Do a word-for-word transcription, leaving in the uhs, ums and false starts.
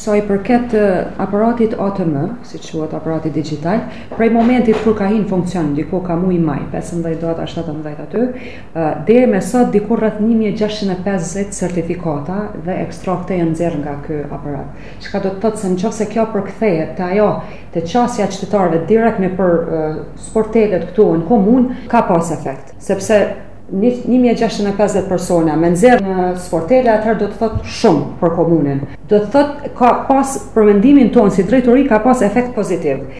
Sa i përket aparatit A T M, siç quhet aparati digjital, prej momentit kur ka hyrë në funksion, diku ka muaj maj, pesëmbëdhjetë data shtatëmbëdhjetë aty, deri me sot diku rreth një mijë e gjashtëqind e pesëdhjetë certifikata dhe ekstrakte janë nxjerrë nga ky aparat. Çka do të thotë se nëse kjo përkthehet te ajo te qasja e qytetarëve direkt nëpër uh, sportelet këtu në komunë, ka pas efekt, sepse një mijë e gjashtëqind e pesëdhjetë persona me nxjerr në sportele, atëherë do të thotë shumë për komunën. Do të thotë ka pas për mendimin tonë si drejtori ka pas efekt pozitiv.